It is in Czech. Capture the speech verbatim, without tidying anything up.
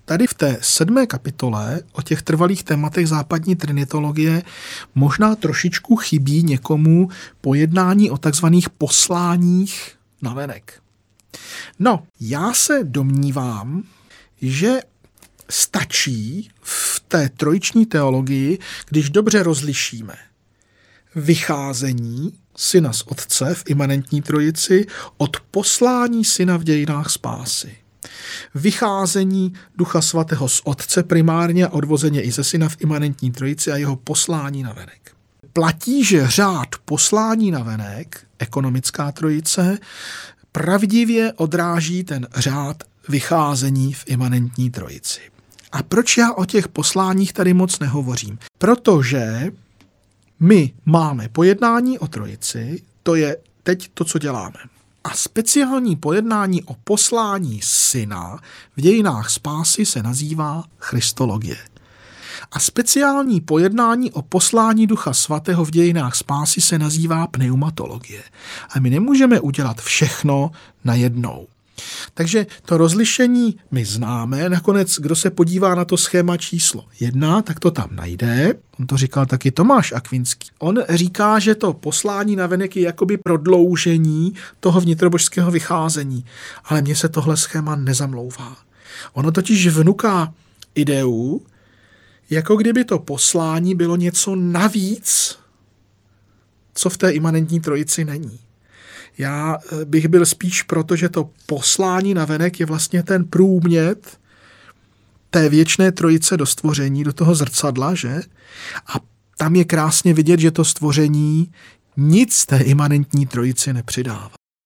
tady v té sedmé kapitole o těch trvalých tématech západní trinitologie možná trošičku chybí někomu pojednání o takzvaných posláních navenek. No, já se domnívám, že stačí v té trojiční teologii, když dobře rozlišíme vycházení syna z otce v imanentní trojici od poslání syna v dějinách spásy. Vycházení Ducha svatého z otce primárně a odvozeně i ze syna v imanentní trojici a jeho poslání navenek. Platí, že řád poslání navenek, ekonomická trojice, pravdivě odráží ten řád vycházení v imanentní trojici. A proč já o těch posláních tady moc nehovořím? Protože my máme pojednání o trojici, to je teď to, co děláme. A speciální pojednání o poslání syna v dějinách spásy se nazývá christologie. A speciální pojednání o poslání Ducha svatého v dějinách spásy se nazývá pneumatologie. A my nemůžeme udělat všechno najednou. Takže to rozlišení my známe. Nakonec, kdo se podívá na to schéma číslo jedna, tak to tam najde. On to říkal taky Tomáš Akvinský. On říká, že to poslání navenek je jakoby prodloužení toho vnitrobožského vycházení. Ale mně se tohle schéma nezamlouvá. Ono totiž vnuká ideu, jako kdyby to poslání bylo něco navíc, co v té imanentní trojici není. Já bych byl spíš proto, že to poslání navenek je vlastně ten průmět té věčné trojice do stvoření, do toho zrcadla, že? A tam je krásně vidět, že to stvoření nic té imanentní trojici nepřidává.